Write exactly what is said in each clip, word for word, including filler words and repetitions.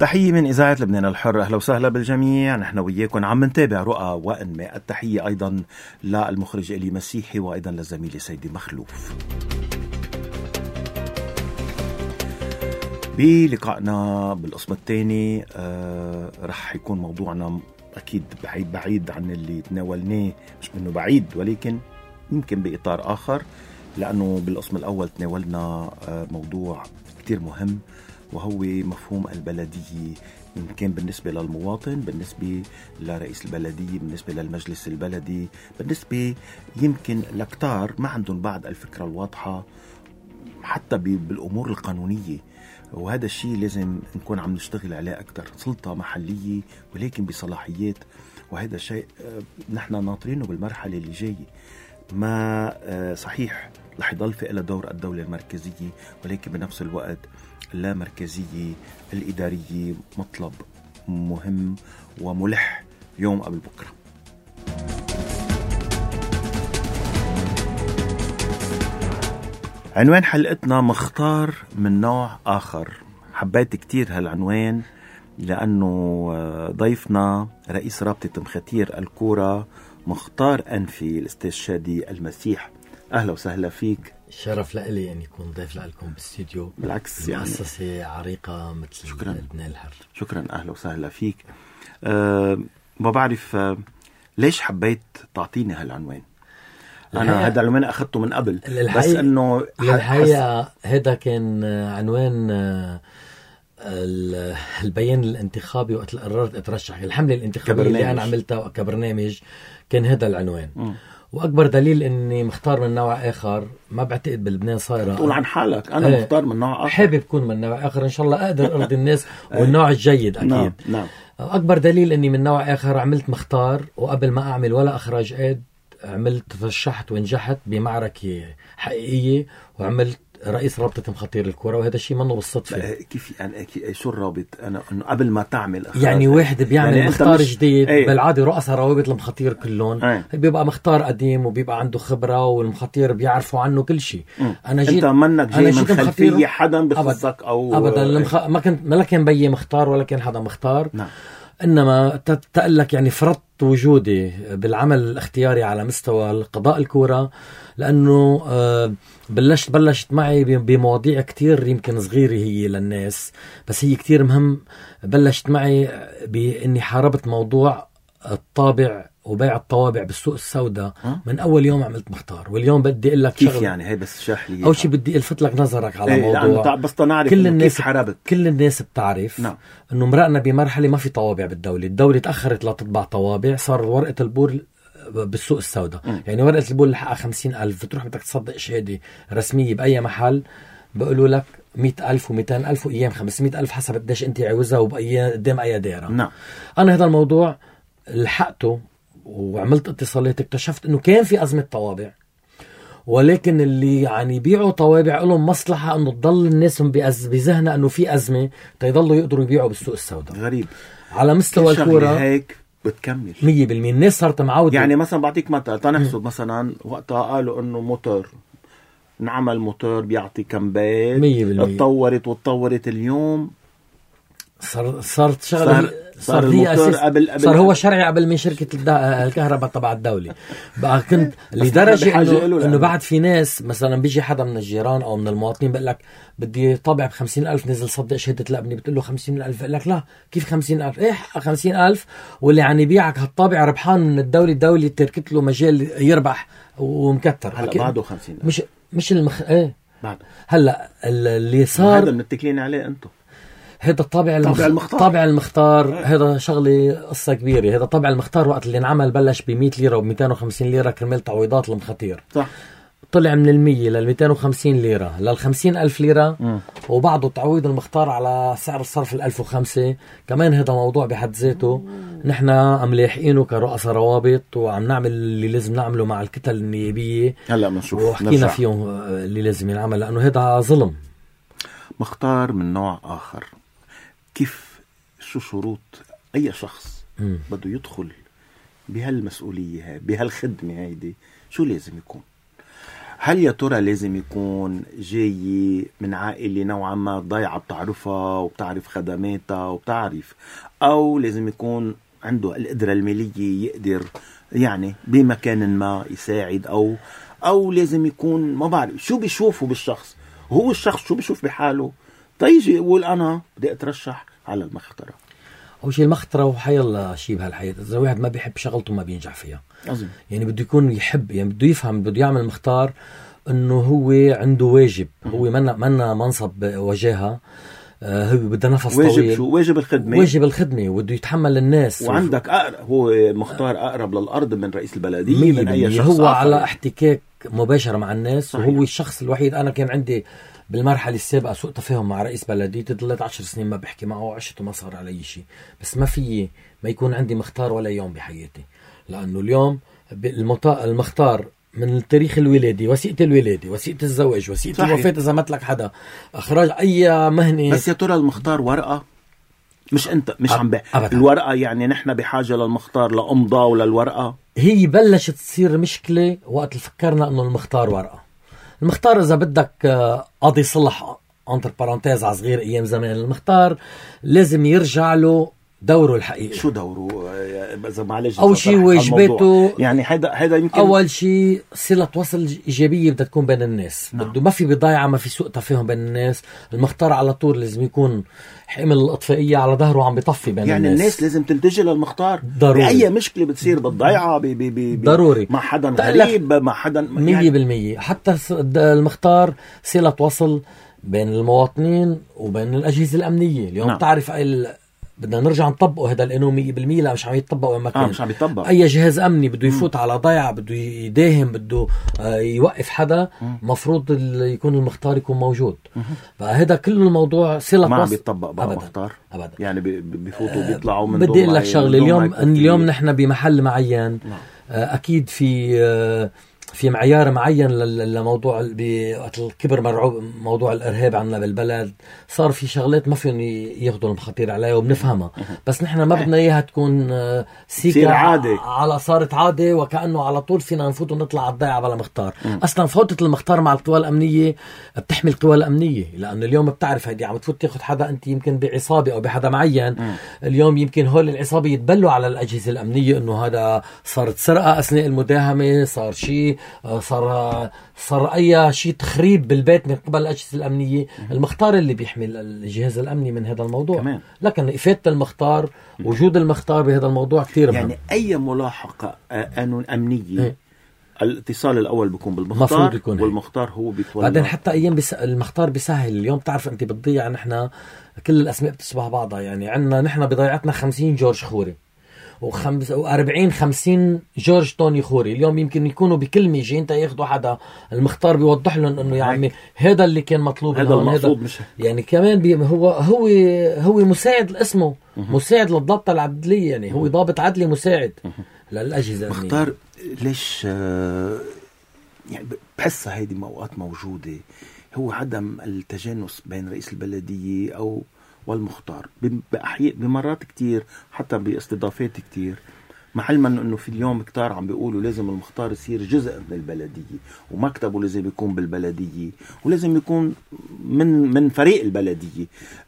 تحية من إذاعة لبنان الحر، أهلا وسهلا بالجميع. نحن وياكم عم نتابع رؤى وأنماء. التحية أيضا للمخرج إلي مسيحي وأيضا للزميل سيدي مخلوف. بلقائنا بالقسم الثاني آه رح يكون موضوعنا أكيد بعيد بعيد عن اللي تناولناه، مش منه بعيد ولكن يمكن بإطار آخر، لأنه بالقسم الأول تناولنا آه موضوع كتير مهم وهو مفهوم البلدية، يمكن بالنسبة للمواطن، بالنسبة لرئيس البلدية، بالنسبة للمجلس البلدي، بالنسبة يمكن لكتار ما عندهم بعد الفكرة الواضحة حتى بالأمور القانونية. وهذا الشيء لازم نكون عم نشتغل عليه أكتر، سلطة محلية ولكن بصلاحيات. وهذا الشيء نحن ناطرينه بالمرحلة اللي جاية. ما صحيح رح يضل في إلى دور الدولة المركزية، ولكن بنفس الوقت لا مركزية الإدارية مطلب مهم وملح يوم قبل بكرة. عنوان حلقتنا مختار من نوع آخر. حبيت كتير هالعنوان لأنه ضيفنا رئيس رابطة مخاتير الكورة مختار أنفي الأستاذ شادي المسيح. أهلا وسهلا فيك. شرف لإلي أن يكون ضيف لكم بالاستديو. بالعكس، مؤسسة يعني عريقة مثل شكرا. لبنان الحر. شكرا، أهلا وسهلا فيك. أه ما بعرف أه ليش حبيت تعطيني هالعنوان. أنا هذا العنوان أخذته من قبل، بس إنه الحقيقة هذا كان عنوان البيان الانتخابي وقت قررت أترشح الحملة الانتخابية اللي أنا عملتها كبرنامج. كان هذا العنوان م. وأكبر دليل إني مختار من نوع آخر. ما بعتقد بلبنان صايرة تقول عن حالك أنا ايه مختار من نوع آخر، حابب كون من نوع آخر إن شاء الله أقدر أرضي الناس والنوع الجيد أكيد. نعم. نعم. أكبر دليل إني من نوع آخر عملت مختار، وقبل ما أعمل ولا أخراج آد عملت ترشحت ونجحت بمعركة حقيقية وعملت رئيس رابطة مخاطير الكرة، وهذا الشيء منه بالصدفة. كيف يعني شو الرابط؟ أنا إنه قبل ما تعمل أخراج يعني واحد بيعمل يعني مختار مش... جديد ايه؟ بالعادة رؤساء روابط المخاطير كلهم ايه؟ بيبقى مختار قديم وبيبقى عنده خبرة والمخاطير بيعرفوا عنه كل شيء. أنا جيت أنت منك جاي من خلفية حدا بخصك أو أبدا المخ... ما كنت ما كان بيي مختار ولا كان حدا مختار. نعم. إنما تقلك يعني فرضت وجودي بالعمل الاختياري على مستوى القضاء الكورة، لأنه بلشت بلشت معي بمواضيع كتير يمكن صغيرة هي للناس، بس هي كتير مهم. بلشت معي بإني حاربت موضوع الطابع وبيع الطوابع بالسوق السوداء من أول يوم عملت مختار. واليوم بدي أقول لك كيف يعني هي، بس شرح لي. أول شيء بدي ألفت لك نظرك على ايه موضوع بس تنعرف كل الناس حربت. كل الناس بتعرف نعم. إنه مرقنا بمرحلة ما في طوابع بالدولة. الدولة تأخرت لتطبع طوابع، صار ورقة البور بالسوق السوداء. م. يعني ورقة البور اللي حقها خمسين ألف بتروح بدك تصدق شهادة رسمية بأي محل بقولوا لك مئة ألف ومئتين ألف وأيام خمسمئة ألف حسب قديش أنت عاوزها وبأي قدام أي دائرة. نعم. أنا هذا الموضوع لحقته وعملت اتصالات، اكتشفت انه كان في أزمة طوابع، ولكن اللي يعني بيعوا طوابع لهم مصلحة انه تضل الناس بذهنها انه في أزمة تيضلوا يقدروا يبيعوا بالسوق السوداء. غريب. على مستوى الكورة هيك بتكمل مية بالمية الناس صارت معودة. يعني مثلا بعطيك مثل تنحسب مثلا وقتها قالوا انه موتور نعمل موتور بيعطي كم بيت، اتطورت واتطورت اليوم صار صارت شغله صار هي أساس قبل قبل صار هو شرعي قبل من شركة الكهرباء تبع الدولة بقى. كنت لدرجة إنه إنه بعد في ناس مثلا بيجي حدا من الجيران أو من المواطنين بقول لك بدي طابع بخمسين ألف نزل صدق شهادة لابني، بتقول له خمسين ألف، بقول لك لا كيف خمسين ألف؟ إيه خمسين ألف واللي يعني بيعك هالطابع ربحان من الدولة. الدولة تركت له مجال يربح ومكتر. هلا بعده خمسين ألف مش مش المخ إيه بعد هلا اللي صار هذا متكلين عليه أنتم. هذا الطابع المخ... المختار, طابع المختار هذا شغلة قصة كبيرة. هذا طابع المختار وقت اللي انعمل بلش بمئة ليرة ومئتين وخمسين ليرة كرمال تعويضات المخاطير. صح. طلع من المية للمئتين وخمسين ليرة للخمسين ألف ليرة م. وبعده تعويض المختار على سعر الصرف الألف وخمسة. كمان هذا موضوع بحد ذاته نحن عم لاحقينه كرؤساء روابط وعم نعمل اللي لازم نعمله مع الكتل النيابية. هلا بنشوف وحكينا فيهم اللي لازم ينعمل لأنه هذا ظلم. مختار من نوع آخر. كيف شو شروط أي شخص م. بده يدخل بهالمسؤولية هاي بهالخدمة هيدي؟ شو لازم يكون؟ هل يا ترى لازم يكون جاي من عائلة نوعا ما ضايعة بتعرفها وبتعرف خدماتها وبتعرف، أو لازم يكون عنده القدرة المالية يقدر يعني بمكان ما يساعد، أو أو لازم يكون ما بعرف شو بيشوفه بالشخص، هو الشخص شو بيشوف بحاله تيجي يقول أنا بدي أترشح على المخطرة. أول شيء المخطرة وحي الله شيء بهالحياة، إذا واحد ما بيحب شغلته ما بينجح فيها. أظن. يعني بده يكون يحب، يعني بده يفهم، بده يعمل مختار إنه هو عنده واجب، هو منا منا منصب وجاهة، آه هو بده نفس واجب طويل. شو؟ واجب الخدمة. واجب الخدمة وبده يتحمل الناس. وعندك أقرب، هو مختار أقرب للأرض من رئيس البلدية من أي شخص هو آخر. على احتكاك مباشر مع الناس. صحيح. وهو الشخص الوحيد. أنا كان عندي بالمرحلة السابقة سوء تفاهم مع رئيس بلديتي، ضليت عشر سنين ما بحكي معه وعشته ما صار علي شيء، بس ما في ما يكون عندي مختار ولا يوم بحياتي، لأنه اليوم المختار من التاريخ الولادي، وثيقة الولادة، وثيقة الزواج، وثيقة الوفاة إذا مات لك حدا، إخراج أي مهنة. بس يا ترى المختار ورقة مش أنت مش عم بقى الورقة، يعني نحن بحاجة للمختار لأمضاء وللورقة. هي بلشت تصير مشكلة وقت فكرنا إنه المختار ورقة. المختار إذا بدك قاضي صلح انتر بارانتيز على صغير أيام زمان، المختار لازم يرجع له دوره الحقيقي. شو دوره؟ إذا معلش أول شيء واجباته، يعني هذا هذا يمكن أول شيء صلة وصل إيجابية بدها تكون بين الناس. نعم. بده ما في بضايعة، ما في سوء تفاهم بين الناس. المختار على طول لازم يكون حمل الأطفائية على ظهره عم بيطفي بين يعني الناس. الناس لازم تلتجي للمختار ضروري. بأي مشكلة بتصير بالضيعة بي بي بي ضروري مع حدا غريب، مع حدا مية يعني بالمية. حتى المختار صلة وصل بين المواطنين وبين الأجهزة الأمنية. اليوم نعم. تعرف بدنا نرجع نطبقه هذا القانون مية بالمية. لا مش عم يتطبق وين ما كان. آه مش عم يتطبق. أي جهاز أمني بده يفوت م. على ضيعة، بده يداهم، بده آه يوقف حدا، مفروض يكون المختار يكون موجود. فهذا كل الموضوع صلة ما عم بيتطبق بقى المختار أبدا. يعني بيفوتوا بيطلعوا من بدي أقول لك شغله. اليوم اليوم نحن بمحل معين آه أكيد في آه في معيار معين لموضوع الكبر مرعوب موضوع الإرهاب عنا بالبلد. صار في شغلات ما فيهم ياخذوا المخاطر عليها وبنفهمها، بس نحن ما بدنا إياها تكون سيكا عادة، على صارت عادة وكأنه على طول فينا نفوت ونطلع على الضيعة بلا مختار. أصلا فوتة المختار مع القوى الأمنية بتحمي القوى الأمنية، لأنه اليوم بتعرف هيدي عم تفوت تاخذ حدا أنت يمكن بعصابة أو بحدا معين. م. اليوم يمكن هول العصابة يتبلوا على الأجهزة الأمنية إنه هذا صارت سرقة أثناء المداهمة، صار شيء، صار صار أي شيء تخريب بالبيت من قبل الأجهزة الأمنية. المختار اللي بيحمي الجهاز الأمني من هذا الموضوع كمان. لكن إفادة المختار، وجود المختار بهذا الموضوع كتير مهم. يعني أي ملاحقة قانون أمنية الاتصال الأول بيكون بالمختار، والمختار هو بيتولى. بعدين حتى أيام بس المختار بيسهل. اليوم تعرف أنت بتضيع، نحن كل الأسماء بتشبه بعضها. يعني عنا نحن بضيعتنا خمسين جورج خوري وخمس وأربعين خمسين جورج توني خوري. اليوم يمكن يكونوا بكلمة جاي انت ياخدوا حدا، المختار بيوضح لهم انه يا عمي هذا اللي كان مطلوب، هذا المقصود. مش يعني كمان بي هو هو هو مساعد لاسمه، مساعد للضبط العدلية، يعني هو ضابط عدلي مساعد للأجهزة. مختار ليش يعني بحسها هيدي موقات موجودة، هو عدم التجانس بين رئيس البلدية أو والمختار بأحياء بمرات كتير، حتى باستضافات كتير، مع علما انه في اليوم كتار عم بيقولوا لازم المختار يصير جزء من البلدية، ومكتبه لازم يكون بالبلدية، ولازم يكون من من فريق البلدية.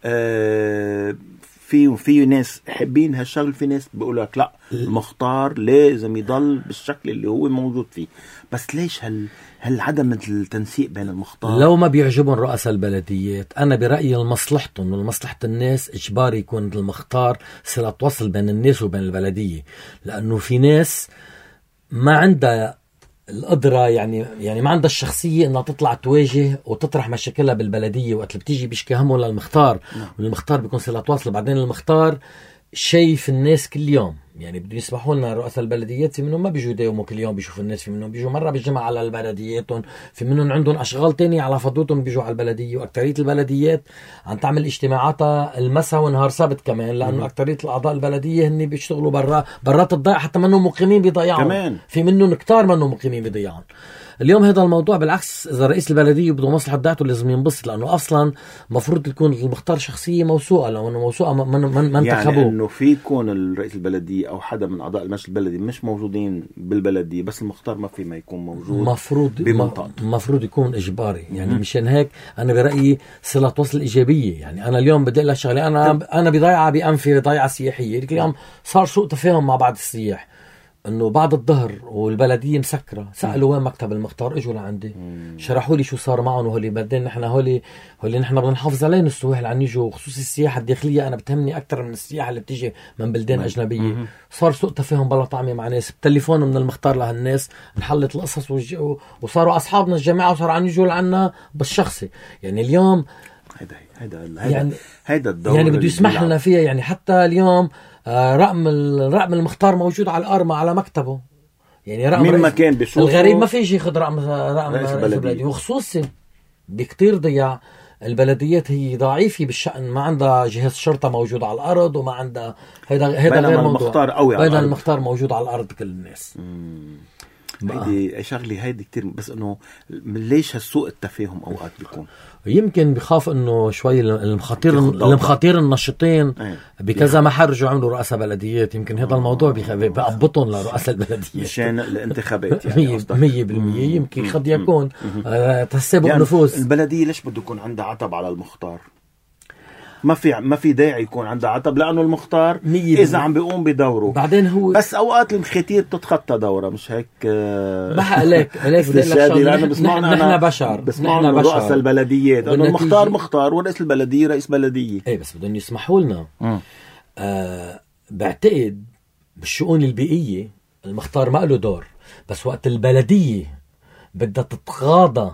آه في في ناس حابين هالشغل، في ناس بيقولوا لك لا المختار لازم يضل بالشكل اللي هو موجود فيه. بس ليش هل هل عدم التنسيق بين المختار؟ لو ما بيعجبهم رؤساء البلديات، أنا برأيي لمصلحتهم ولمصلحة الناس إجباري يكون المختار صلة وصل بين الناس وبين البلدية، لأنه في ناس ما عندها القدرة، يعني يعني ما عندها الشخصية إنها تطلع تواجه وتطرح مشاكلها بالبلدية وقت اللي بتيجي بيشكي همه للمختار. نعم. والمختار بيكون صلة وصل. بعدين المختار شايف الناس كل يوم، يعني بده يسمحوا لنا رؤساء البلديات، في منهم ما بيجوا يداوموا كل يوم بيشوفوا الناس، في منهم بيجوا مرة بالجمعة على البلدياتهم، في منهم عندهم أشغال تانية على فضوتهم بيجوا على البلدية. وأكترية البلديات عم تعمل اجتماعاتها المساء ونهار سبت كمان، لأنه أكترية الأعضاء البلدية هن بيشتغلوا برا برات الضيعة، حتى منهم مقيمين بضيعهم كمان. في منهم كتار منهم مقيمين بضيعهم. اليوم هذا الموضوع بالعكس، اذا رئيس البلديه بده مصلحه ذاته لازم ينبسط، لانه اصلا مفروض تكون المختار شخصيه موثوقه، لانه موثوقه من من من يعني انه في يكون الرئيس البلديه او حدا من اعضاء المجلس البلدي مش موجودين بالبلديه، بس المختار ما في ما يكون موجود مفروض بمنطقته، مفروض يكون اجباري. يعني م- مشان هيك انا برايي صله وصل ايجابيه. يعني انا اليوم بدي لك شغله، انا م- انا بضيعه بانفي ضيعه سياحيه. اليوم صار سوء تفاهم مع بعض السياح، انه بعد الظهر والبلديه مسكره سالوا وين مكتب المختار، اجوا لعندي شرحوا لي شو صار معهم. وهولي بعدين نحن هولي هولي نحن بدنا نحافظ عليهم السواح اللي عم يجوا، خصوصي السياحه الداخليه. انا بتهمني اكثر من السياحه اللي بتيجي من بلدان اجنبيه. صار سوء تفاهم بلا طعمه مع ناس، بتليفون من المختار لهالناس انحلت القصص وصاروا اصحابنا الجماعه وصاروا عم يجوا لعنا بالشخصي. يعني اليوم هيدا هيدا يعني هيدا الدور يعني بده يسمح لنا فيها. يعني حتى اليوم آه رقم رقم المختار موجود على الارمى على مكتبه. يعني رقم مين ما كان بيشوفه، الغريب ما في يجي ياخذ رقم رقم رئيس البلديه. وخصوصي بكتير ضياع البلديات هي ضعيفة بالشأن، ما عندها جهاز شرطة موجود على الأرض، وما عندها هيدا هيدا غير موضوع. المختار قوي على الأرض، المختار موجود على الأرض كل الناس. هيدي شغلي هيدي كتير، بس انه ليش هالسوء التفاهم اوقات بيكون؟ يمكن بخاف انه شوي المخاطير المخاطير النشطين بكذا محل رجعوا عملوا رؤساء بلديات. يمكن هذا الموضوع بيقبطهم لرؤساء البلديات مشان الانتخابات. يعني مية بالمية يمكن قد يكون تسبب يعني نفوس البلدية. ليش بده يكون عندها عتب على المختار؟ ما في ما في داعي يكون عنده عتب، لانه المختار اذا عم بيقوم بدوره. بعدين هو بس اوقات المخاتير بتتخطى دوره، مش هيك؟ بحق عليك عليك بدي لك لانه بسمعنا نحن بشر، بسمعنا رؤساء البلديات انه المختار مختار ورئيس البلديه رئيس بلديه. ايه بس بدهم يسمحوا لنا. آه بعتقد بالشؤون البيئيه المختار ما له دور، بس وقت البلديه بدها تتغاضى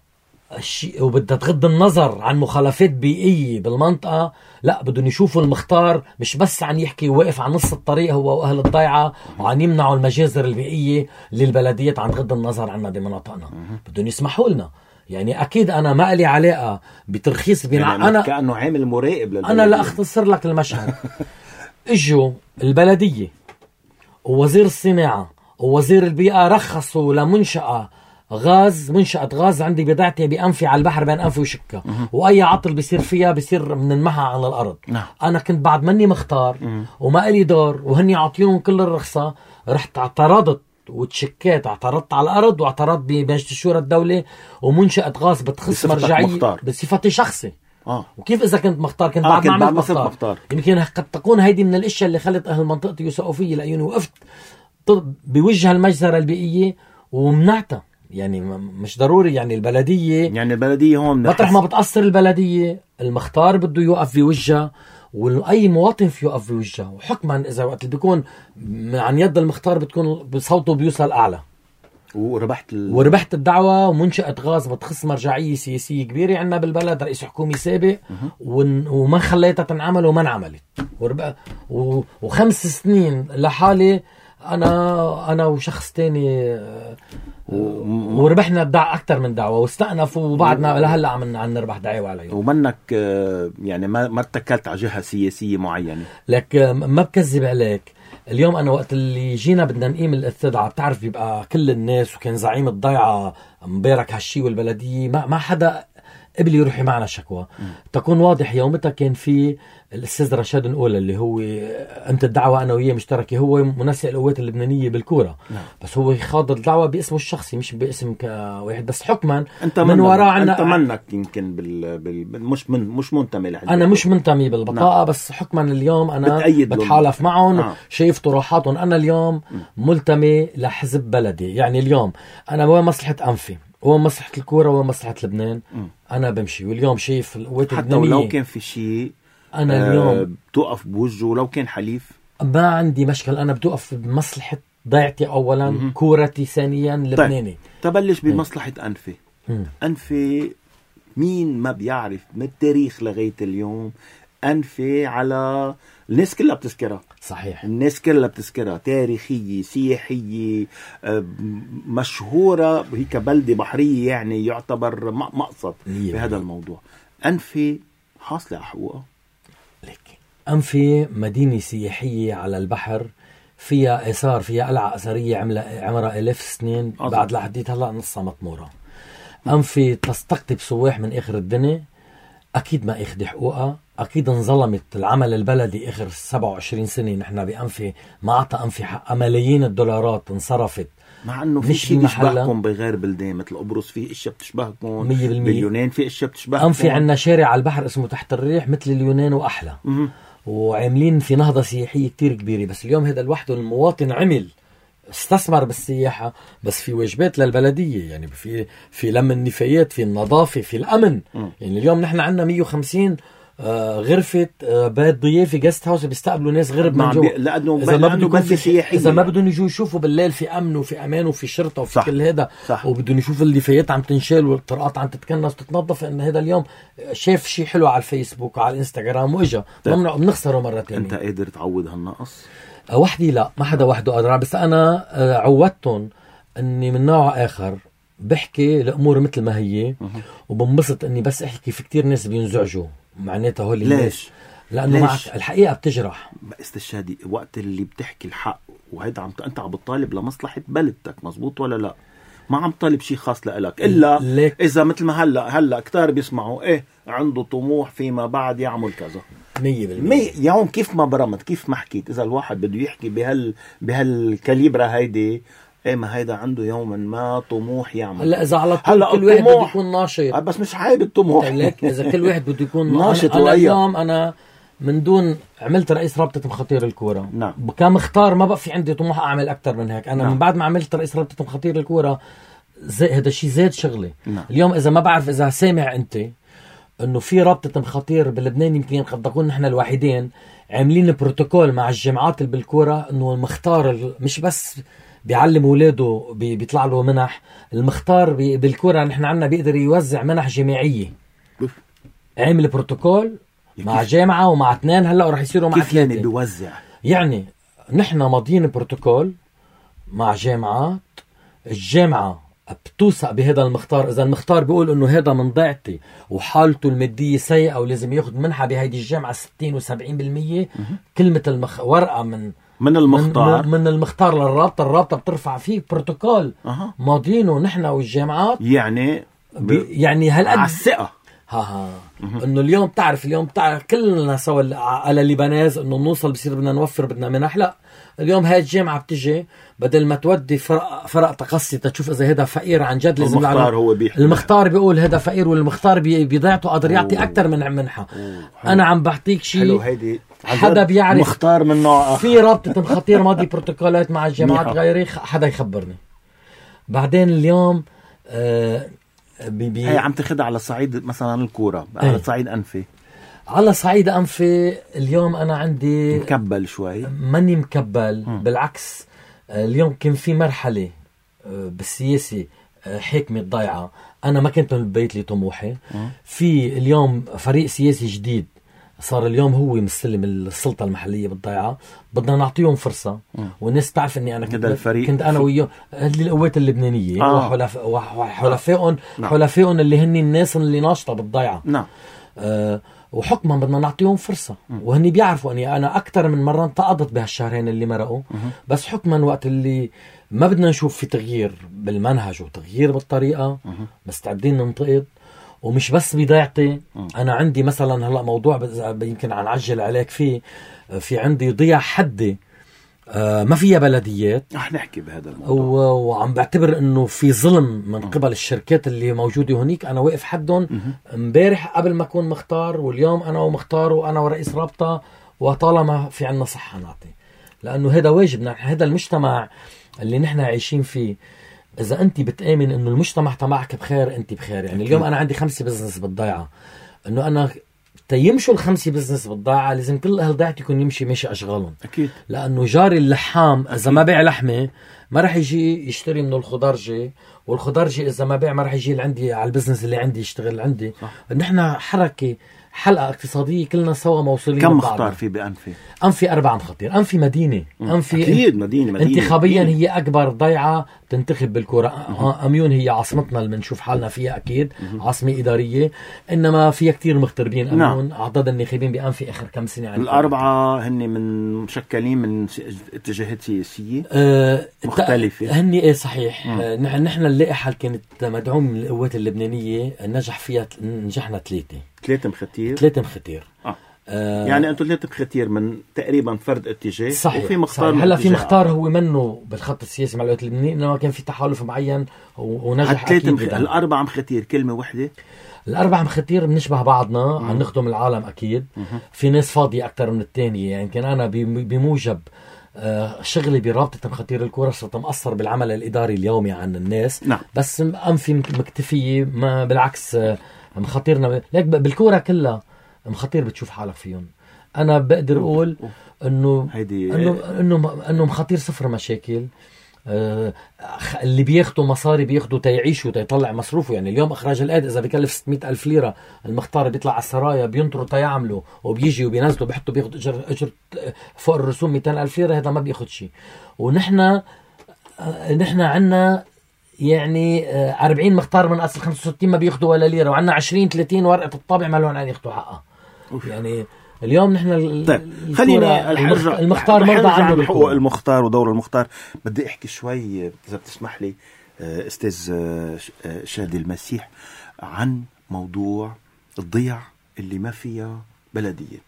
الشيء وبدها تغض النظر عن مخالفات بيئية بالمنطقة، لا بدهم يشوفوا المختار مش بس عن يحكي واقف عن نص الطريق هو وأهل الضيعة وعن يمنعوا المجازر البيئية اللي البلديات عن تغض النظر عنها بمناطقنا. بدهم يسمحوا لنا. يعني أكيد أنا ما لي علاقة بترخيص بين يعني أنا كأنه عامل مراقب للبلدية. أنا لا أختصر لك المشهد. اجوا البلدية ووزير الصناعة ووزير البيئة رخصوا لمنشأة غاز منشأة غاز عندي بضاعتي بأنفي على البحر بين أنفي وشكة، وأي عطل بيصير فيها بيصير من المحا على الأرض. نعم. أنا كنت بعد مني مختار مم. وما إلي دور وهني عطيون كل الرخصة، رحت اعترضت وتشكيت، اعترضت على الأرض واعترضت بمجلس الشورى الدولي ومنشأة غاز بتخص مرجعية بصفتي شخصي. آه. وكيف إذا كنت مختار كنت آه بعد ما عملت مختار. مختار يمكن قد تكون هيدي من الأشياء اللي خلت أهل منطقتي يسقوا فيي، لأني وقفت بوجه المجزرة البيئية ومنعتها. يعني مش ضروري يعني البلدية يعني البلدية هون مطرح ما بتقصر البلدية المختار بده يوقف في وجهه، وأي مواطن في يوقف في وجهه. وحكما إذا وقت بيكون عن يد المختار بتكون بصوته بيوصل أعلى. وربحت ال... وربحت الدعوة. ومنشأة غاز بتخص مرجعية سياسية كبيرة عندنا بالبلد، رئيس حكومي سابق ون... وما خليتها تنعمل وما انعملت. ورب... و... وخمس سنين لحالي أنا أنا وشخص تاني و... وربحنا الدعوة أكتر من دعوة واستأنفوا، وبعدنا و... لهلا عم عم نربح دعوة عليهم. ومنك يعني ما ما اتكلت على جهة سياسية معينة. لك ما بكذب عليك. اليوم أنا وقت اللي جينا بدنا نقيم الاستدعاء، بتعرف بيبقى كل الناس وكان زعيم الضيعة مبارك هالشي والبلدية ما ما حدا قبل يروح معنا شكوى. م. تكون واضح يومتها كان في الأستاذ رشاد نقول اللي هو قمت الدعوة أنا وياه مشتركة، هو منسق القوات اللبنانية بالكورة. نعم. بس هو خاض الدعوة باسمه الشخصي مش باسم كواحد، بس حكما أنت من وراء عنا أنت منك يمكن بال... بال... مش من مش منتمي لحد. أنا مش منتمي بالبطاقة. نعم. بس حكما اليوم أنا بتحالف معهم. آه. شايف طروحاتهم. أنا اليوم م. ملتمي لحزب بلدي. يعني اليوم أنا هو مصلحة أنفي هو مصلحة الكورة وهو مصلحة لبنان. م. أنا بمشي. واليوم شايف القوات اللبنانية حتى ولو كان في شيء أنا اليوم آه بتوقف بوجهه ولو كان حليف. ما عندي مشكل. أنا بتوقف بمصلحة ضيعتي أولا، م- كورتي ثانيا، لبناني. طيب تبلش بمصلحة م. أنفي. م. أنفي مين ما بيعرف من التاريخ لغاية اليوم أنفي على الناس كلها بتذكرها. صحيح. الناس كلها بتذكرها، تاريخية سياحية مشهورة، هي كبلدة بحرية يعني يعتبر مقصد بهذا الموضوع. أنفي حاصلة على حقوقها. لك أنفي مدينة سياحية على البحر فيها اثار، فيها قلعه اثريه عملها عمرها الاف سنين أصلاً. بعد لحديت هلا نصها مطموره. انفي تستقطب سواح من اخر الدنيا، اكيد ما اخذ حقوقها، اكيد انظلمت. العمل البلدي اخر سبعة وعشرين سنه نحن بانفي ما اعطى انفي حقها، ملايين الدولارات انصرفت. مع انه في شيء بيشبهكم بغير بلدان مثل قبرص، في اشياء بتشبهكم باليونان، في اشياء بتشبهكم. انفي عندنا شارع على البحر اسمه تحت الريح مثل اليونان واحلى، م- وعاملين في نهضه سياحيه كتير كبيره. بس اليوم هذا لوحده المواطن عمل استثمر بالسياحه، بس في واجبات للبلديه، يعني في في لم النفايات، في النظافه، في الامن. م. يعني اليوم نحن عندنا مية وخمسين آه غرفه آه بيت ضيافه جست هاوس بيستقبلوا ناس غرب من جوا، لانه اذا ما بدهم يكون في سياحيه، اذا ما بدهم يجوا يشوفوا بالليل في امن وفي امان وفي شرطه وفي صح. كل هذا، وبدهم يشوفوا النفايات عم تنشال والطرقات عم تتكنس وتتنظف. ان هذا اليوم شاف شيء حلو على الفيسبوك وعلى الانستغرام واجا بنخسره مره ثانيه. انت قادر تعوض هالنقص؟ وحدي لا، ما حدا وحده قادر، بس انا عودتهم اني من نوع اخر بحكي الامور مثل ما هي، وبنبسط اني بس احكي. في كتير ناس بينزعجوا معناتها هول الناس. ليش؟ لانه معك الحقيقه بتجرح. استشهادي وقت اللي بتحكي الحق، وهيدا عم انت عم بتطالب لمصلحه بلدتك، مزبوط ولا لا؟ ما عم طالب شيء خاص لإلك، الا ليك. اذا مثل ما هلا هلا كتار بيسمعوا ايه عنده طموح فيما بعد يعمل كذا مية بالمية. يوم كيف ما برمت، كيف ما حكيت، اذا الواحد بده يحكي بهال بهالكاليبرا هيدي، ايه ما هيدا عنده يوما ما طموح يعمل. هلا اذا على طول كل واحد بده يكون ناشط، بس مش عيب الطموح. لك اذا كل واحد بده يكون ناشط. أنا, أنا اليوم انا من دون عملت رئيس رابطة مخاطير الكورة. نعم. كان مختار، ما بقى في عندي طموح اعمل اكتر من هيك. انا نعم. من بعد ما عملت رئيس رابطة مخاطير الكورة هذا الشيء زاد شغلي. نعم. اليوم اذا ما بعرف اذا سامع انت انه في رابطة مخاطير بلبنان، يمكن قد نكون نحن الوحيدين عاملين بروتوكول مع الجامعات اللي بالكورة، انه المختار مش بس بيعلم اولاده بيطلع له منح، المختار بالكورة نحن عنا بيقدر يوزع منح جامعية. عامل بروتوكول مع جامعة ومع اثنين، هلا رح يصيروا مع كيف يعني بيوزع؟ يعني نحن ماضيين بروتوكول مع جامعات، الجامعة بتوثق بهذا المختار. اذا المختار بيقول انه هذا من ضيعتي وحالته الماديه سيئه ولازم ياخذ منحه بهيدي الجامعه ستين وسبعين بالمية، كلمه المخ... ورقه من من المختار من, من المختار للرابطه، الرابطه بترفع فيه بروتوكول أه. ماضيينه نحن والجامعات، يعني ب... يعني هالقد على الثقه. ها ها انه اليوم بتعرف اليوم بتعرف كلنا سوا على اللبناز انه بنوصل بصير بدنا نوفر بدنا منح. لا، اليوم هاي الجامعة بتجي بدل ما تودي فرق, فرق تقصي تشوف إذا هذا فقير عن جد، لازم المختار هو بيحكي، المختار بيقول هذا فقير، والمختار بيضيعته قادر يعطي أكتر من منحة. أنا عم بعطيك شيء حدا بيعرف مختار من نوع في رابطة مخاطير ماضي بروتوكولات مع الجامعات غيري، حدا يخبرني. بعدين اليوم آه بي بي هي عم تاخدها على صعيد مثلا الكورة، على ايه؟ صعيد أنفي، على صعيد أنفي اليوم أنا عندي مكبل شوي، ماني مكبل. م. بالعكس اليوم كان في مرحلة بالسياسة حكمة ضايعة، أنا ما كنت مبيت لي طموحي. م. في اليوم فريق سياسي جديد صار اليوم هو مستلم السلطة المحلية بالضيعة، بدنا نعطيهم فرصة. م. والناس تعرف أني أنا كنت, كنت أنا وياه هذه القوات اللبنانية آه. وحلفائهم نعم. حلفائهم اللي هن الناس اللي ناشطة بالضيعة. نعم. آه وحكما بدنا نعطيهم فرصة، وهني بيعرفوا أني أنا أكتر من مرة انتقضت بهالشهرين اللي مرقوا. بس حكما وقت اللي ما بدنا نشوف في تغيير بالمنهج وتغيير بالطريقة مستعدين ننتقد. ومش بس بضيعتي، أنا عندي مثلا هلأ موضوع يمكن عن عجل عليك فيه، في عندي ضياع حدي آه ما فيها بلديات، رح نحكي بهذا الموضوع، وعم بعتبر انه في ظلم من قبل الشركات اللي موجوده هنيك. انا واقف حدهم امبارح قبل ما اكون مختار، واليوم انا ومختار وانا ورئيس رابطه، وطالما في عنا صحه نعطي، لانه هذا واجبنا. هذا المجتمع اللي نحن عايشين فيه، اذا انت بتآمن انه المجتمع تبعك بخير انت بخير. يعني اليوم انا عندي خمسة بزنس بالضيعه، انه انا تيمشوا الخمسة بزنس بالضاعة لازم كل أهل ضيعتي يكون يمشي ماشي أشغالهم. أكيد. لأنه جاري اللحام إذا ما بيع لحمة ما رح يجي يشتري منه الخضارجي، والخضارجي إذا ما بيع ما رح يجي عندي على البزنس اللي عندي يشتغل عندي. نحن حركة حلقة اقتصادية كلنا سوا موصولين. كم مختار في بأنفي؟ أنفي أربعة مخاطير. أنفي مدينة، أنفي أكيد مدينة, مدينة انتخابيا مدينة. هي أكبر ضيعة تنتخب بالكرة. أميون هي عاصمتنا اللي بنشوف حالنا فيها أكيد، عاصمة إدارية، إنما فيها كتير مغتربين. أميون نعم. عدد الناخبين بأنفي آخر كم سنة يعني الأربعة هن من مشكلين من اتجاهات سياسية أه مختلفة. هن إيه صحيح. أه نحن اللائحة كانت مدعوم من القوات اللبنانية، نجح فيها نجحنا ثلاثة ثلاثة مختير ثلاثة مختير آه. آه يعني أنتوا ثلاثة مختير من تقريبا فرد اتجاه. صحيح. وفي مختار هلا في مختار هو منه بالخط السياسي مع الوقت اللبناني، إنما كان في تحالف معين ونجح أكيد. مخ... الأربعة مختير كلمة واحدة. الأربعة مختير بنشبه بعضنا، عم نخدم العالم أكيد. مم. في ناس فاضية أكتر من التانية، يعني كان أنا بموجب آه شغلي برابطة مخاطير الكرة صرت مقصر بالعمل الإداري اليومي عن الناس. نعم. بس أنفي مكتفية، ما بالعكس آه مخاطيرنا ليك بالكرة كلها مخاطير بتشوف حالك فيهم. أنا بقدر أقول إنه إنه إنه إنه مخاطير صفر مشاكل. آه اللي بياخدوا مصاري بياخدوا تيعيشوا تيطلع مصروفه. يعني اليوم إخراج القائد إذا بيكلف ستمائة ألف ليرة، المختار بيطلع على السرايا بينطروا تيعملوا وبيجي وبينزلوا بيحطوا بياخدوا أجر أجر فوق الرسوم مئتين ألف ليرة، هذا ما بياخد شيء. ونحن آه نحن عنا يعني أربعين مختار من أصل خمسة وستين ما بياخدوا ولا ليرة، وعنا عشرين ثلاثين ورقة الطابع ما لهم عن ياخدوا حقها. يعني اليوم نحن طيب خليني الحرجة المختار مرضى عنه حقوق المختار ودور المختار. بدي احكي شوي اذا بتسمح لي استاذ شادي المسيح عن موضوع الضيع اللي ما فيها بلديات.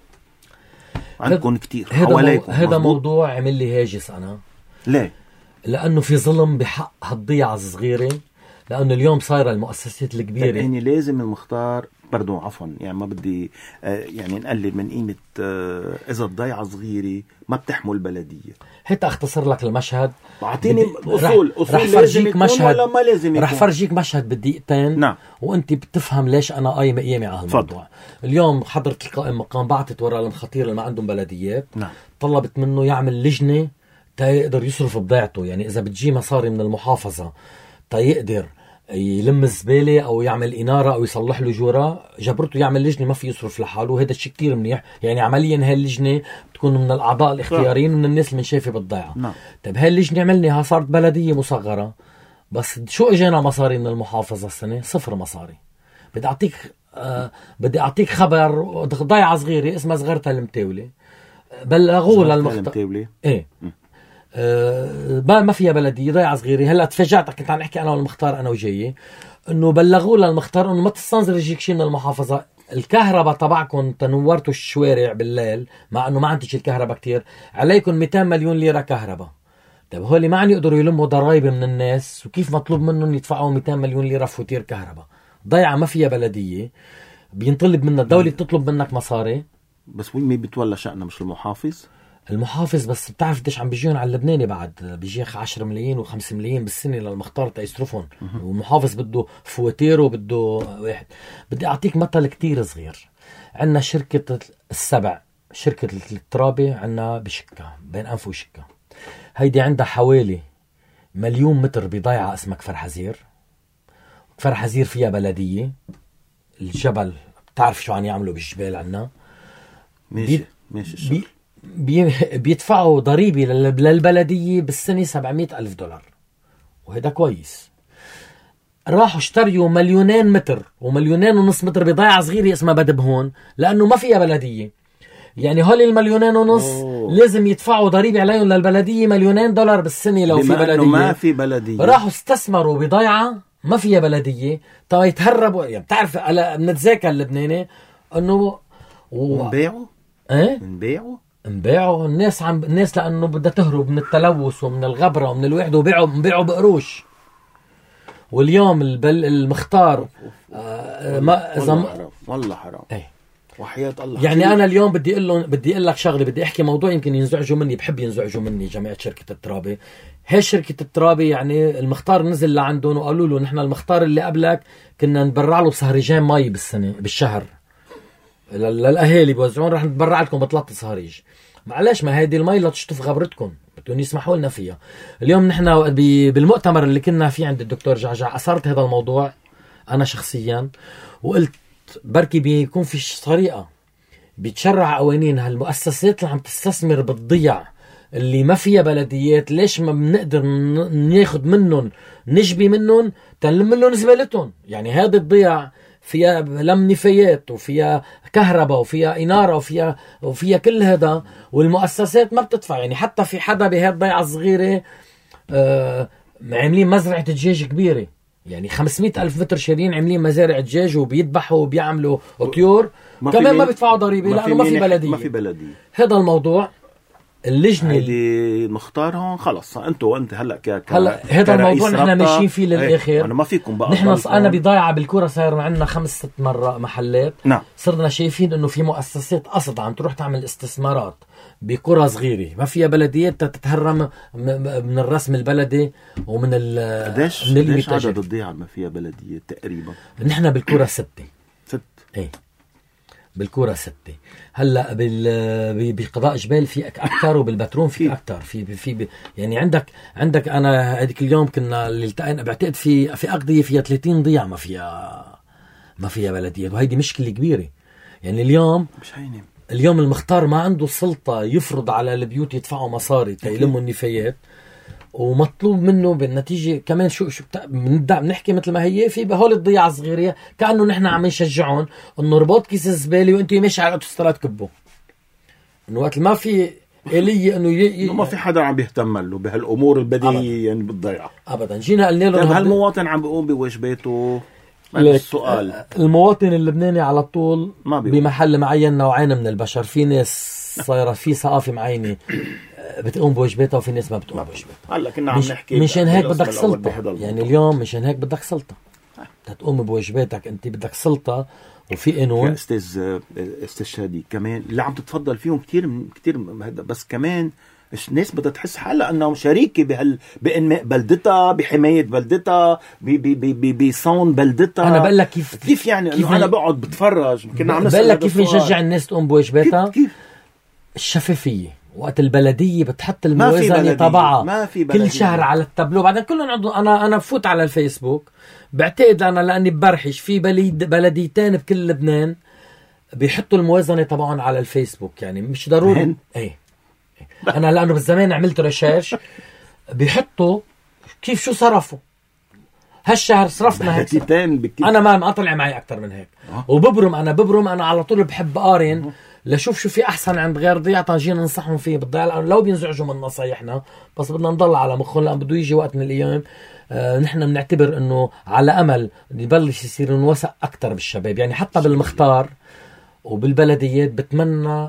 عندكم كتير حواليكم. هذا موضوع عمل لي هاجس انا. ليه؟ لانه في ظلم بحق هالضيعة الصغيرة، لانه اليوم صايره المؤسسات الكبيره. يعني لازم المختار بردو عفوا يعني ما بدي آه يعني نقلل من قيمه آه اذا الضيعه صغيره ما بتحمل بلديه. حتى اختصر لك المشهد، اعطيني اصول اصول رح فرجيك مشهد ولا ما لازم رح فرجيك مشهد بدقيقتين. نعم. وانت بتفهم ليش انا قايمه قيامي على هالموضوع. فضل. اليوم حضرة القائم مقام بعثت ورا المخاطير اللي ما عندهم بلديات. نعم. طلبت منه يعمل لجنه تيقدر يصرف بضيعته. يعني اذا بتجي مصاري من المحافظه تيقدر يلم الزبالة أو يعمل إنارة أو يصلح له جورة، جبرته يعمل لجنة ما في يصرف لحاله. وهذا الشيء كتير منيح. يعني عمليا هاي اللجنة بتكون من الأعضاء الاختياريين ومن الناس اللي شايفة بالضيعة. نعم. طيب هاي اللجنة عملناها صارت بلدية مصغرة، بس شو اجانا مصاري من المحافظة السنة؟ صفر مصاري. بدي أعطيك آه بدي أعطيك خبر. ضيعة صغيرة اسمها صغيرتها المتاولة، بلغوا للمختار إيه م. أه ما فيها بلدية، ضيعة صغيرة. هلا تفاجأت كنت عم احكي انا والمختار انا وجاي انه بلغوا للمختار انه ما تستنظر يجيك شيء من المحافظة. الكهرباء تبعكم تنورتوا الشوارع بالليل، مع انه ما عندك الكهرباء كتير، عليكم مئتين مليون ليرة كهرباء. طيب هولي ما عم يقدروا يلموا ضرائب من الناس، وكيف مطلوب منهم يدفعوا مئتين مليون ليرة فواتير كهرباء؟ ضيعة ما فيها بلدية، بينطلب منها الدولة بتطلب منك مصاري. بس وين مين بتولى شأنه؟ مش المحافظ؟ المحافظ. بس بتعرف قديش عم بيجيون على اللبناني بعد؟ بيجي عشرة ملايين وخمسة ملايين بالسنة للمختار تيصرفهم. والمحافظ بده فواتير وبده واحد. بدي أعطيك مثل كتير صغير. عنا شركة السبع، شركة الترابة عنا بشكة بين أنف وشكة. هيدي عندها حوالي مليون متر بضيعة اسمها كفر حزير. كفر حزير فيها بلدية. الجبل بتعرف شو عم يعملوا بالجبال عنا. ماشي بي ماشي الشغل. بي بيدفعوا ضريبة للبلدية بالسنة سبعمائة ألف دولار، وهذا كويس. راحوا اشتريوا مليونين متر ومليونين ونص متر بضيعة صغيرة اسمها بدبهون، لأنه ما فيها بلدية. يعني هول المليونين ونص أوه. لازم يدفعوا ضريبة عليهم للبلدية مليونين دولار بالسنة لو في بلدية. ما في بلدية. راحوا استثمروا بضيعة ما فيها بلدية، طيب يتهربوا. يعني بتعرف على بنتذاكر اللبناني انه ونبيعوا ايه نبيعوا نبيعوا الناس عم الناس لانه بدها تهرب من التلوث ومن الغبره ومن الوحده، وبيعوا بيعوا بقروش. واليوم البل المختار آه ما اذا والله حرام والله حرام ايه وحياة الله. يعني حكيم. انا اليوم بدي اقول لهم بدي اقول لك شغله، بدي احكي موضوع يمكن ينزعجوا مني، بحب ينزعجوا مني جماعه شركه الترابه. هي شركه الترابه يعني المختار نزل لعندهم وقالوا له نحن المختار اللي قبلك كنا نبرع له بصهريجين مي بالسنه بالشهر للاهالي بوزعون، رح نتبرع لكم بثلاث صهاريج. معلش ما هيدي المي لا تشطف غبرتكم، بدهم يسمحوا لنا فيها. اليوم نحن بالمؤتمر اللي كنا فيه عند الدكتور جعجع اثرت هذا الموضوع انا شخصيا، وقلت بركي بيكون في طريقة بيتشرع قوانين. هالمؤسسات اللي عم تستثمر بالضيع اللي ما فيها بلديات، ليش ما بنقدر ناخد منهم نجبي منهم تنلم لهم زبالتهم؟ يعني هذه الضيع فيها لم نفايات وفيها كهرباء وفيها إنارة وفيها وفيها كل هذا، والمؤسسات ما بتدفع. يعني حتى في حدا بهذه الضيعة الصغيرة آه عاملين مزرعة دجاج كبيرة، يعني خمسمائة ألف متر شيرين عاملين مزارع دجاج وبيذبحوا وبيعملوا طيور، كمان ما بيدفعوا ضريبة لأنه ما في بلدية. ما في بلدية. هذا الموضوع اللجنة اللي مختارهم خلص. انتوا انت هلا ك هلا هذا الموضوع نحن ماشيين فيه للاخر. انا ما فيكم بقى نحن انا بضايعه بالكره صاير عندنا خمس ست مرات محلات. نعم. صرنا شايفين انه في مؤسسات قصد عم تروح تعمل استثمارات بقرى صغيره ما فيها بلديات تتهرم من الرسم البلدي ومن ال قديش قديش عدد الضيعه ما فيها بلديه تقريبا؟ نحن بالكره ستة ست ايه بالكرة ستة. هلا بال بقضاء جبال في اكثر وبالبترون في اكثر في في يعني عندك عندك انا هذيك اليوم كنا اللي التقينا بعتقد في في اقضيه فيها ثلاثين ضيعه ما فيها ما فيها بلديات، وهيدي مشكله كبيره. يعني اليوم مش هيني. اليوم المختار ما عنده السلطه يفرض على البيوت يدفعوا مصاري تيلموا النفايات، ومطلوب منه بالنتيجه كمان شو شو بنبدا بنحكي مثل ما هي في بهول الضيعه الصغيره كانه نحن عم نشجعهم انه رباط كيس الزباله وانت ماشي على الاوتوستراد كبه، انه وقت ما في آلية انه ي... ما في حدا عم بيهتم له بهالامور البديهيه يعني بالضيعه ابدا. جينا قلنا له هالمواطن عم بيقوم بواجباته. السؤال المواطن اللبناني على طول بمحل معين نوعين من البشر، في ناس صايره في ثقافه معينه بتقوم بواجباتها وفي ناس ما بتقوم بواجباتها. هلا كنا عم نحكي مشان هيك بدك سلطه. يعني اليوم مشان هيك بدك سلطه تقوم بواجباتك، انت بدك سلطه وفي قانون. استاذ استاذ شادي كمان اللي عم تتفضل فيهم كتير كتير هذا، بس كمان الناس بدها تحس حالها انهم شريكه بهال بانماء بلدتها، بحمايه بلدتها، بصون بلدتها. انا بقول لك كيف كيف يعني كيف انه انا بقعد بتفرج. كنا عم نسال بقول لك كيف نشجع الناس تقوم بواجباتها. كيف, كيف الشفافيه. وقت البلديه بتحط الموازنه تبعها كل شهر على التابلو، بعدين كلهم عندهم. انا انا بفوت على الفيسبوك بعتقد انا لاني ببرحش في بلد بلديتين بكل لبنان بيحطوا الموازنه تبعهم على الفيسبوك. يعني مش ضروري ايه انا لانه بالزمان عملت ريسيرش بيحطوا كيف شو صرفوا هالشهر صرفنا هيك. انا ما ما طلع معي اكثر من هيك. أه؟ وببرم انا ببرم انا على طول بحب قارن أه. لشوف شو في احسن عند غير ضيعه تنجينا ننصحهم فيه بالضيعه، لانه لو بينزعجوا من نصايحنا بس بدنا نضل على مخهم، لان بده يجي وقت من الايام آه نحن بنعتبر انه على امل يبلش يصير نوثق اكثر بالشباب. يعني حتى بالمختار وبالبلديات بتمنى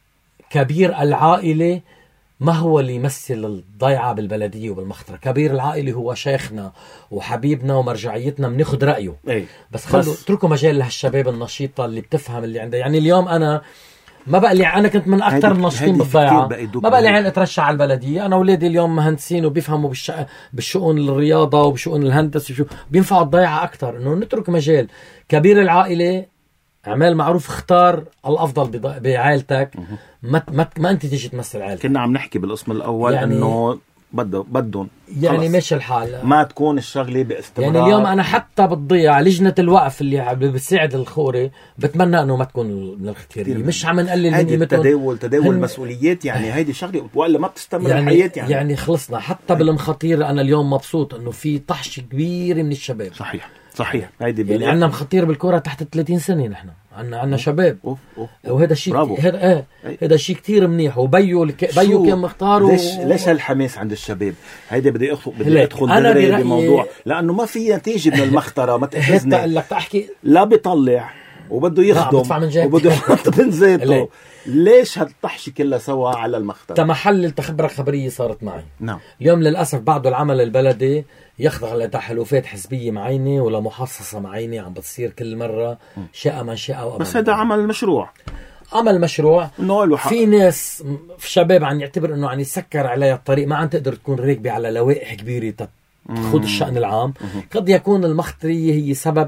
كبير العائله ما هو اللي يمثل الضيعة بالبلدية وبالمخترة. كبير العائلة هو شيخنا وحبيبنا ومرجعيتنا، بناخد رأيه. أي. بس خلوا اتركوا مجال لهالشباب النشيطة اللي بتفهم اللي عندها. يعني اليوم أنا ما بقى لي أنا كنت من أكثر الناشطين بالضيعة، ما بقى لي عين أترشح على البلدية. أنا ولادي اليوم مهندسين وبيفهموا بالش... بالشؤون الرياضة وبشؤون الهندسة وشو بينفعوا الضيعة أكثر. إنه نترك مجال كبير العائلة، اعمال معروف، اختار الافضل بعائلتك، ما ما, ما انت تيجي تمثل عائلتك. كنا عم نحكي بالقسم الاول يعني انه بده بدهم يعني ماشي الحال ما تكون الشغله باستمرار. يعني اليوم انا حتى بتضيع لجنه الوقف اللي بتساعد الخوري بتمنى انه ما تكون من الاختياريه، مش عم نقلل من قيمتهم. تداول تداول مسؤوليات يعني هيدي شغله ولا ما بتستمر يعني الحياه. يعني يعني خلصنا حتى بالمخاطير. انا اليوم مبسوط انه في طحش كبير من الشباب. صحيح صحيح. هيدي يعني عندنا مخاطير بالكره تحت ثلاثين سنه، نحن عندنا عندنا شباب. أوف أوف. وهذا شيء هذا ايه هذا شيء كثير منيح. وبيو الك... بيو كان مختار و... ليش ليش هالحماس عند الشباب؟ هيدا بدي اخذ بدي ادخل دغري بموضوع، لانه ما في نتيجه من المخطره. ما تاخذني هات لك احكي لا بيطلع وبده يخدم وبده يحط من زيته. ليش هالطحشه كلها سوا على المخطر؟ تمحل تخبرك خبريه صارت معي. نعم. اليوم للاسف بعده العمل البلدي يخضع لتحالفات حزبيه معينه ولا محصصه معينه عم بتصير كل مره شاء ما شاء. بس هذا عمل مشروع عمل مشروع. في في ناس في شباب عم يعتبر انه عم يسكر عليها الطريق، ما عم تقدر تكون راكبه على لوائح كبيره تخوض الشأن العام. قد يكون المخطريه هي سبب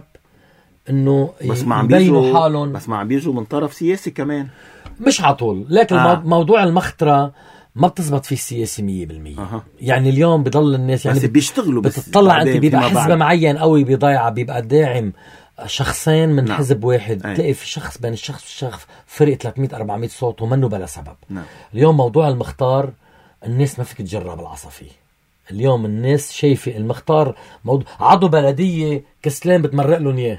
انه يبينوا حالهم، بس ما عم بيجوا من طرف سياسي كمان. مش عطول. لكن آه. موضوع المخطرة ما بتزبط فيه السياسي مية بالمية. أه. يعني اليوم بضل الناس يعني بس بيشتغلوا، بتطلع انت بيبقى حزب معين قوي بضيعة بيبقى داعم شخصين من نعم. حزب واحد، أي. تلاقي في شخص بين الشخص والشخص فرق ثلاثمية أربعمية صوت ومنه بلا سبب. نعم. اليوم موضوع المختار الناس ما فيك تجرب العصافية. اليوم الناس شايفة المختار موضوع عضو بلدية كسلان بتمرق لهم اياه.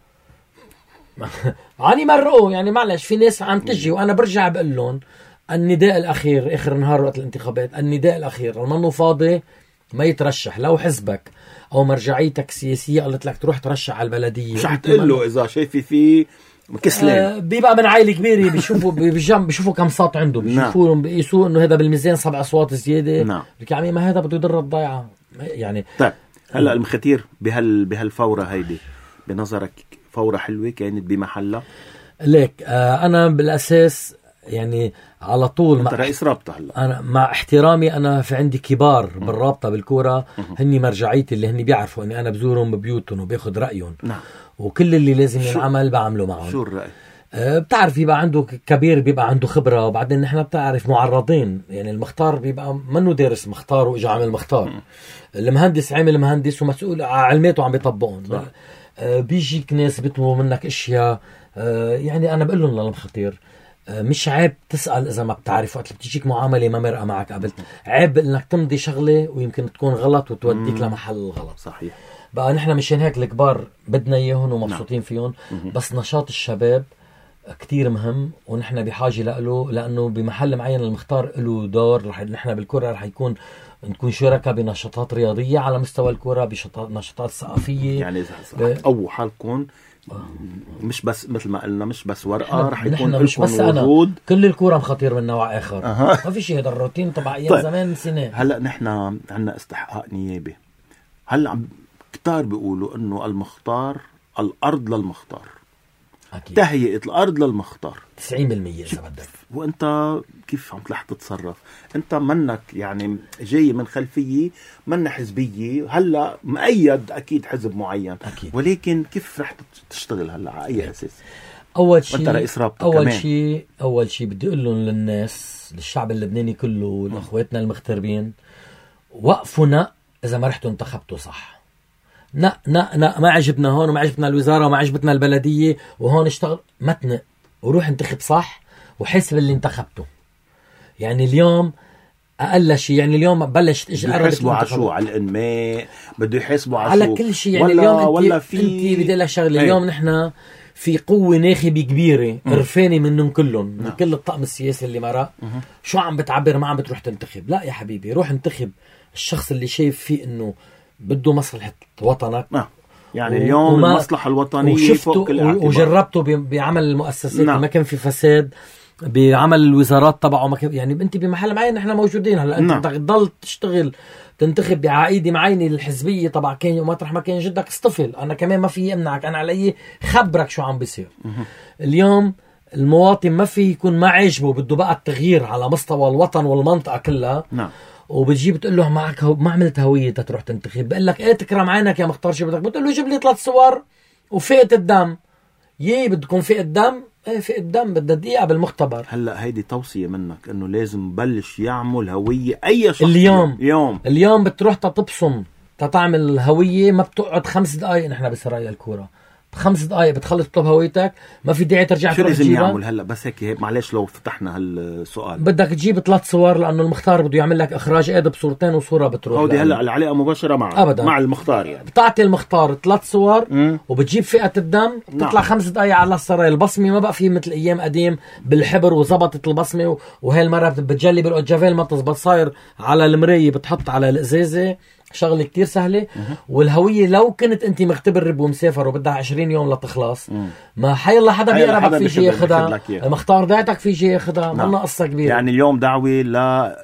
عني مرقوه يعني معلش في ناس عم تجي وانا برجع بقول لهم النداء الاخير اخر نهار وقت الانتخابات، النداء الاخير منه فاضي ما يترشح. لو حزبك او مرجعيتك السياسيه قالت لك تروح ترشح على البلديه شو حتقول له اذا شايفي فيه كسلان؟ آه بيبقى من عائله كبيره بيشوفوا بيجم بيشوفوا كم صوت عنده، بيشوفوهم بيقيسوا انه هذا بالميزان سبع اصوات زياده. نعم. لك يا عمي ما هذا بده يضر الضيعه يعني. طيب هلا المختير بهال بهالفوره هيدي بنظرك فوره حلوه كانت بمحلها؟ ليك آه انا بالاساس يعني على طول انت رئيس رابطه هلا. انا مع احترامي انا في عندي كبار بالرابطه بالكوره هني مرجعيتي اللي هني بيعرفوا اني انا بزورهم ببيوتهم وباخذ رايهم. نعم. وكل اللي لازم ينعمل بعمله معهم. شو الراي؟ أه بتعرف يبقى عنده كبير بيبقى عنده خبره، وبعدين نحن بتعرف معرضين يعني المختار بيبقى منه دارس مختار واجا عامل مختار. المهندس عامل مهندس ومسؤول علماته عم بيطبقهم. أه بيجيك ناس بيطلبوا منك اشياء أه يعني انا بقول لهم للمختير مش عيب تسأل إذا ما بتعرف. وقت بتجيك معاملة ما مرقة معك قبل، عيب إنك تمضي شغلة ويمكن تكون غلط وتوديك لمحل الغلط. صحيح. بقى نحن مشان هيك الكبار بدنا إياهم ومبسوطين فيهم، بس نشاط الشباب كتير مهم ونحن بحاجة له، لأنه بمحل معين المختار له دور. رح نحن بالكرة رح يكون نكون شركاء بنشاطات رياضية على مستوى الكرة، بنشاطات ثقافية. يعني إذا أو حالكم مش بس مثل ما قلنا مش بس ورقة، رح يكون مش بس وجود. كل الكورة مخاطير من نوع آخر. أه. ما في شيء هذا الروتين طبعا أيام طيب. زمان سنة. هلأ نحن عنا استحقاق نيابي. هلأ عم كتار بيقولوا إنه المختار الأرض للمختار. أكيد. تهيئة الأرض للمختار تسعين بالمية إذا بدك. وأنت كيف عم تلح تتصرف؟ أنت منك يعني جاي من خلفية من حزبية، هلأ مؤيد أكيد حزب معين. أكيد. ولكن كيف رح تشتغل هلأ على أي أساس؟ أول شيء أنت رئيس رابطة أول شيء أول شيء بدي أقول لهم للناس، للشعب اللبناني كله والأخواتنا المغتربين، وقفونا إذا ما رحتوا انتخبتوا صح. نا نا نا ما عجبنا هون وما عجبنا الوزارة وما عجبتنا البلدية وهون اشتغل، ما تنق وروح انتخب صح وحسب اللي انتخبته. يعني اليوم أقل شيء يعني اليوم بلشت اجي قرب يحسبوا على شو؟ على الانماء بده يحسبوا على, على كل شيء يعني. ولا اليوم انت ولا في انت بدي لك شغله. اليوم نحن في قوة ناخبة كبيرة قرفانة منهم كلهم، من كل الطقم السياسي اللي مرق. شو عم بتعبر؟ ما عم بتروح تنتخب. لا يا حبيبي، روح انتخب الشخص اللي شايف فيه انه بده مصلحة وطنك. نعم. يعني اليوم وما المصلحة الوطنية فوق كل الاعتبار. وجربته بعمل المؤسسات. نعم. ما كان في فساد بعمل الوزارات تبعه. ما كان يعني انت بمحل معين نحن موجودين هلا. انت بدك تضل تشتغل تنتخب بعقيدة معينة الحزبية طبعا كان ومطرح ما كان جدك اصطفل. انا كمان ما في امنعك، انا علي خبرك شو عم بيصير. اليوم المواطن ما في يكون ما عاجبه بده بقى التغيير على مستوى الوطن والمنطقة كلها. نعم. وبتجي بتقول له معك هو ما عملت هوية تروح تنتخب، بقول لك ايه تكرم عينك يا مختار شو بدك؟ بتقول له جيب لي ثلاث صور وفئة الدم. يي بدكم فئة الدم؟ ايه فئة الدم بدها دقيقة بالمختبر. هلا هيدي توصية منك انه لازم بلش يعمل هوية اي شخص اليوم. اليوم اليوم بتروح تطبصم تتعمل هوية ما بتقعد خمس دقايق. نحن بسرايا الكورة خمس دقايق بتخلص تطلب هويتك، ما في داعي ترجع تروح تجيبها. شو لازم يعمل هلا بس هيك معلش لو فتحنا هالسؤال؟ بدك تجيب ثلاث صور لانه المختار بده يعمل لك اخراج ادب بصورتين وصوره بتروح. هودي هلا العلاقه مباشره مع أبداً. مع المختار يعني. بتعطي المختار ثلاث صور م. وبتجيب فئه الدم بتطلع نعم. خمس دقايق على السرايا. البصمه ما بقى في مثل ايام قديم بالحبر وزبطت البصمه، وهي المره بتجلي بالاوجافيل ما تزبط، صاير على المرايه بتحط على الازازه. شغله كتير سهله. والهويه لو كنت انت مغتبر ومسافر وبدها عشرين يوم لتخلص، ما حي الله حدا بيقربك في شيء ياخذها. المختار دعتك في شيء ياخذها. نعم. ما قصه كبيره. يعني اليوم دعوه لا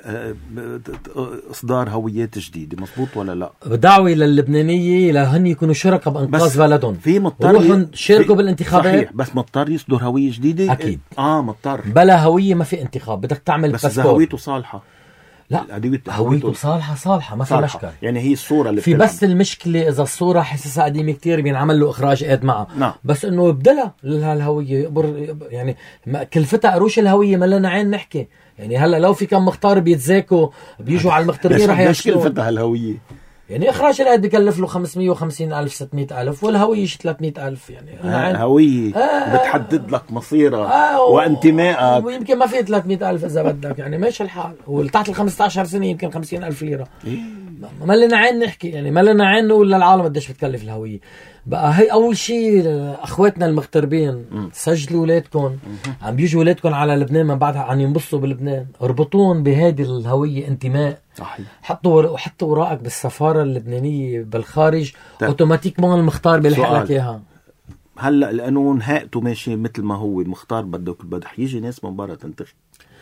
اصدار هويات جديده، مزبوط ولا لا؟ دعوه للبنانيه لهن يكونوا شركاء بانقاذ بلدهم. في مضطر يروحوا يشاركوا بالانتخابات. صحيح، بس مضطر يصدر هويه جديده. اكيد. اه مضطر. بلا هويه ما في انتخاب. بدك تعمل بس اذا هويته صالحه. لا هويته صالحة صالحة ما في مشكلة. يعني هي الصورة اللي في بس المشكلة إذا الصورة حساسة قديمة كتير بينعمل له إخراج قاد معها. نعم. بس إنه يبدلها لهالهوية يقبر يعني كلفتها قروش الهوية ما لنا عين نحكي. يعني هلا لو في كم مختار بيتزاكوا بيجوا على المختارين رح يشكل كلفتها الهوية. يعني إخراج القيد بيكلف له خمسمية وخمسين ألف ستمية ألف والهوية ثلاثمية ألف. يعني هوية آه بتحدد لك مصيرها آه وانتمائك، ويمكن ما في ثلاثمية ألف إذا بدك، يعني ماشي الحال. وتحت ال خمسة عشر سنة يمكن خمسين ألف ليرة. إيه؟ ما لنا عين نحكي، يعني ما لنا عين نقول للعالم قديش بتكلف الهوية. بقى هي أول شيء أخواتنا المغتربين م. سجلوا ولادكم، عم بيجوا ولادكم على لبنان من بعدها عم ينبسطوا بلبنان، اربطون بهذه الهوية انتماء. صحيح. حطوا وحطوا وراءك بالسفارة اللبنانية بالخارج اوتوماتيك ما المختار بيلحق لك اياها. هلا القانون هاقته ماشي مثل ما هو، مختار بدك بدك يجي ناس من برا تنتخب.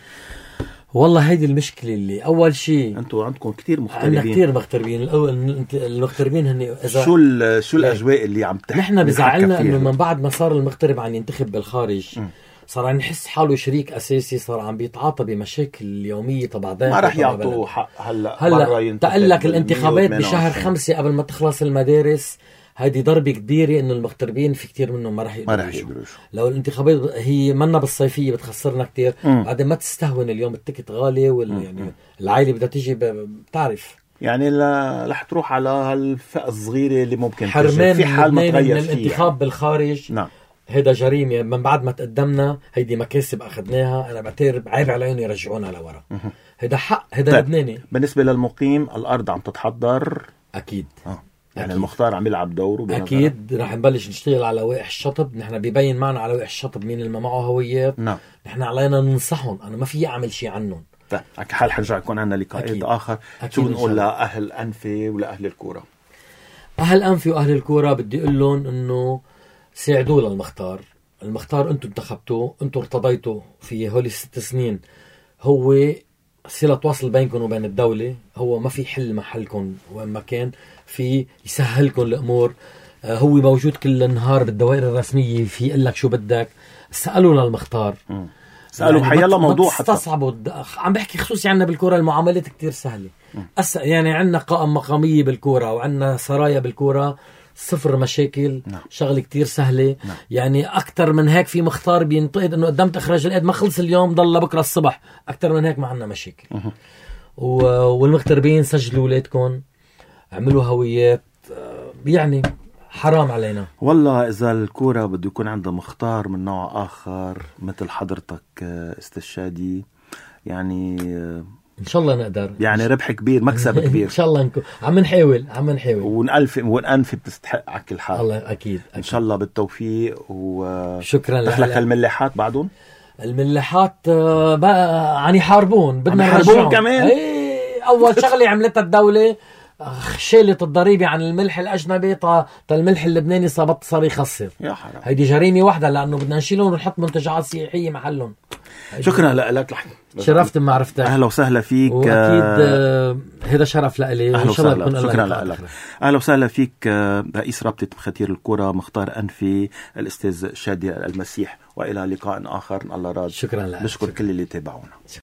والله هيدي المشكلة اللي أول شيء أنتوا عندكم كتير مغتربين. عندنا كتير مغتربين. الأول المغتربين هن إذا شو ال شو الأجواء اللي عم تحكي؟ نحن بزعلنا إنه من بعد ما صار المغترب عم ينتخب بالخارج م. صار عم يحس حاله شريك أساسي، صار عم بيتعاطى بمشاكل اليومية طبعا ما رح يعطوه حق. هلا هلا تقلك الانتخابات بشهر خمسة قبل ما تخلص المدارس، هذه ضربة كبيرة إنه المغتربين في كتير منهم ما راح يقدروا يجوا. لو الانتخابات هي منا بالصيفية بتخسرنا كتير، بعدين ما تستهون اليوم التيكت غالي وال يعني العائلة بدها تيجي بتعرف يعني لا رح تروح على هالفئة الصغيرة اللي ممكن حرمان في حال ما تغير من الانتخاب يعني. بالخارج نعم هيدا جريمة. من بعد ما تقدمنا هيدي مكاسب أخذناها، أنا بعتبر عيب عليهم يرجعونا لورا. هيدا حق، هيدا طيب. لبناني. بالنسبة للمقيم الأرض عم تتحضر أكيد آه. يعني أكيد. المختار عم يلعب دوره أكيد. رح نبلش نشتغل على لوائح الشطب. نحن بيبين معنا على لوائح الشطب مين اللي ما معه هويات. نعم. نحن علينا ننصحهم، أنا ما في أعمل شيء عنهم. طيب حال حرجع يكون عندنا لقاءات آخر. شو بنقول لأهل أنفي ولأهل الكورة؟ أهل أنفي وأهل الكورة بدي أقول لهم إنه ساعدوا للمختار. المختار أنتم انتخبتوه، أنتم ارتضيتوا في هولي الست سنين، هو صلة وصل بينكم وبين الدولة. هو ما في حل محلكم وين ما كان، في يسهلكم الأمور. آه هو موجود كل النهار بالدوائر الرسمية، في يقول لك شو بدك. سألوا للمختار م. سألوا يعني حيالله موضوع حتى استصعبوا. عم بحكي خصوصي عنا بالكورة المعاملات كتير سهلة. أس... يعني عنا قائمة مقامية بالكورة وعنا سرايا بالكورة، صفر مشاكل. نعم. شغل كتير سهلة. نعم. يعني أكتر من هيك في مختار بينتقد إنه قدمت إخراج القيد ما خلص اليوم ضل بكرة الصبح. أكتر من هيك ما عنا مشاكل. و... والمغتربين سجلوا ولادكم، عملوا هويات. يعني حرام علينا والله. إذا الكورة بده يكون عندها مختار من نوع آخر مثل حضرتك استشهادي، يعني إن شاء الله نقدر، يعني ربح كبير، مكسب كبير. إن شاء الله نكون عم نحاول عم نحاول ونألف ونأنف بتستحق على كل حال. الله أكيد, أكيد إن شاء الله بالتوفيق. وشكرا لك. دخلك الملاحات بعدهم؟ الملاحات بقى عن يحاربون، بدنا يحاربون كمان. ايه أول شغلة عملتها الدولة شالت الضريبة عن الملح الأجنبي، تا الملح اللبناني صابت صار يخسر. يا حرام. هيدي جريمة واحدة، لأنه بدنا نشيلهم ونحط منتجعات سياحية محلهم. شكرا لك لحظة. شرفت بمعرفتك. أهلا وسهلا فيك. وأكيد آه هذا شرف لإلي. أهلا وسهلا. شكرا لك. أهلا وسهلا فيك آه رئيس رابطة مختير الكرة مختار أنفي الأستاذ شادي المسيح، وإلى لقاء آخر الله راد. شكرا لك. بشكر كل اللي تابعونا.